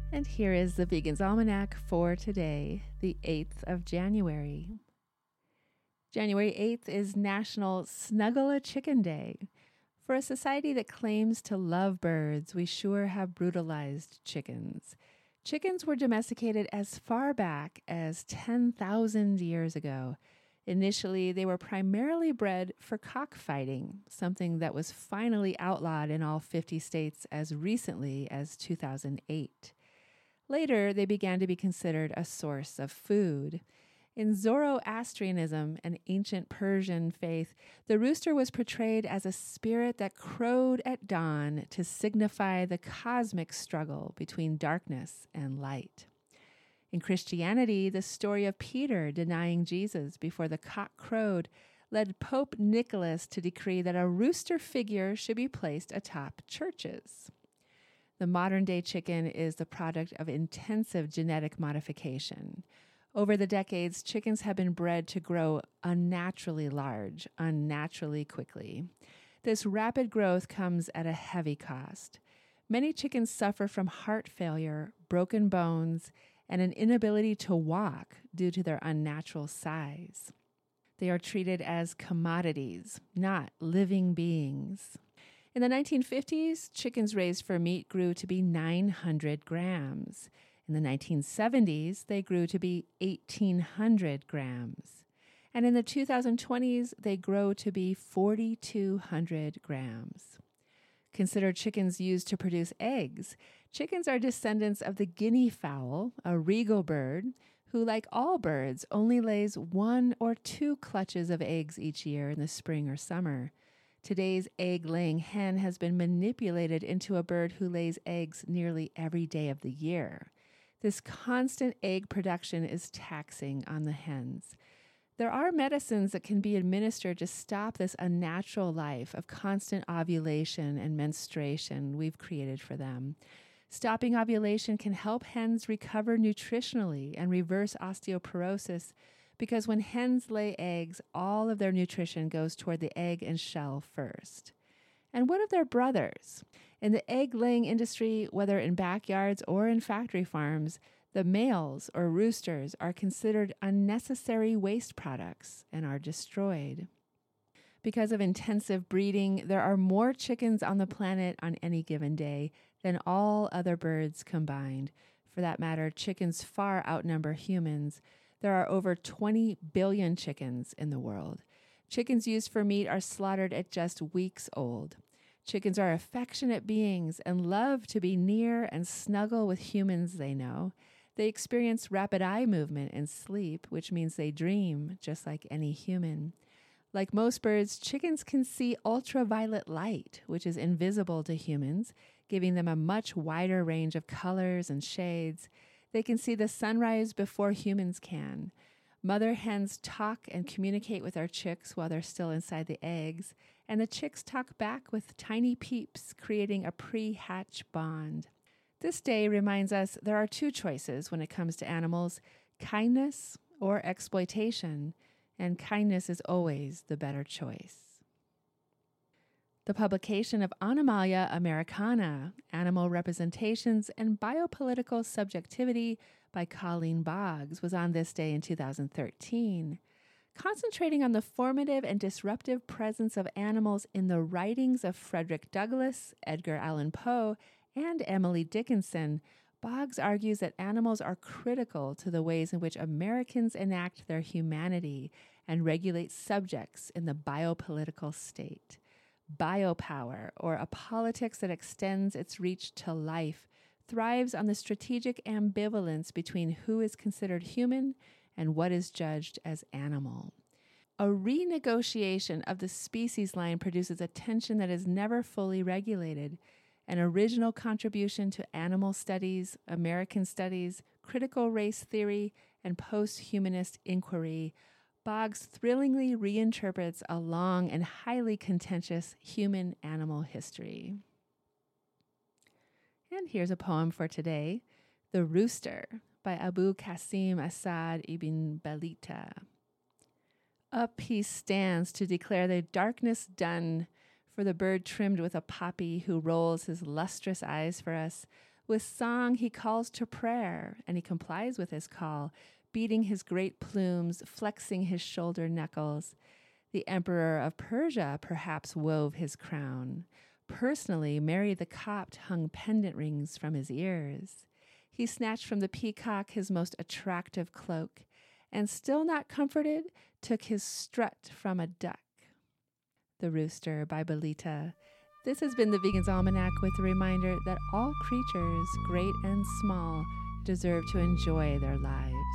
And here is the Vegan's Almanac for today, the 8th of January. January 8th is National Snuggle a Chicken Day. For a society that claims to love birds, we sure have brutalized chickens. Chickens were domesticated as far back as 10,000 years ago. Initially, they were primarily bred for cockfighting, something that was finally outlawed in all 50 states as recently as 2008. Later, they began to be considered a source of food. In Zoroastrianism, an ancient Persian faith, the rooster was portrayed as a spirit that crowed at dawn to signify the cosmic struggle between darkness and light. In Christianity, the story of Peter denying Jesus before the cock crowed led Pope Nicholas to decree that a rooster figure should be placed atop churches. The modern-day chicken is the product of intensive genetic modification. Over the decades, chickens have been bred to grow unnaturally large, unnaturally quickly. This rapid growth comes at a heavy cost. Many chickens suffer from heart failure, broken bones, and an inability to walk due to their unnatural size. They are treated as commodities, not living beings. In the 1950s, chickens raised for meat grew to be 900 grams. In the 1970s, they grew to be 1,800 grams. And in the 2020s, they grow to be 4,200 grams. Consider chickens used to produce eggs. Chickens are descendants of the guinea fowl, a regal bird, who, like all birds, only lays 1 or 2 clutches of eggs each year in the spring or summer. Today's egg-laying hen has been manipulated into a bird who lays eggs nearly every day of the year. This constant egg production is taxing on the hens. There are medicines that can be administered to stop this unnatural life of constant ovulation and menstruation we've created for them. Stopping ovulation can help hens recover nutritionally and reverse osteoporosis, because when hens lay eggs, all of their nutrition goes toward the egg and shell first. And what of their brothers? In the egg-laying industry, whether in backyards or in factory farms, the males, or roosters, are considered unnecessary waste products and are destroyed. Because of intensive breeding, there are more chickens on the planet on any given day than all other birds combined. For that matter, chickens far outnumber humans. There are over 20 billion chickens in the world. Chickens used for meat are slaughtered at just weeks old. Chickens are affectionate beings and love to be near and snuggle with humans they know. They experience rapid eye movement and sleep, which means they dream just like any human. Like most birds, chickens can see ultraviolet light, which is invisible to humans, giving them a much wider range of colors and shades. They can see the sunrise before humans can. Mother hens talk and communicate with our chicks while they're still inside the eggs, and the chicks talk back with tiny peeps, creating a pre-hatch bond. This day reminds us there are 2 choices when it comes to animals: kindness or exploitation, and kindness is always the better choice. The publication of Animalia Americana, Animal Representations and Biopolitical Subjectivity by Colleen Boggs, was on this day in 2013. Concentrating on the formative and disruptive presence of animals in the writings of Frederick Douglass, Edgar Allan Poe, and Emily Dickinson, Boggs argues that animals are critical to the ways in which Americans enact their humanity and regulate subjects in the biopolitical state. Biopower, or a politics that extends its reach to life, thrives on the strategic ambivalence between who is considered human and what is judged as animal. A renegotiation of the species line produces a tension that is never fully regulated. An original contribution to animal studies, American studies, critical race theory, and post-humanist inquiry, Boggs thrillingly reinterprets a long and highly contentious human-animal history. And here's a poem for today, The Rooster, by Abu Qasim Asad ibn Balita. Up he stands to declare the darkness done, for the bird trimmed with a poppy who rolls his lustrous eyes for us, With song he calls to prayer, and he complies with his call, beating his great plumes, flexing his shoulder knuckles. The emperor of Persia perhaps wove his crown. Personally, Mary the Copt hung pendant rings from his ears. He snatched from the peacock his most attractive cloak, and still not comforted, took his strut from a duck. The Rooster by Belita. This has been the Vegan's Almanac with a reminder that all creatures, great and small, deserve to enjoy their lives.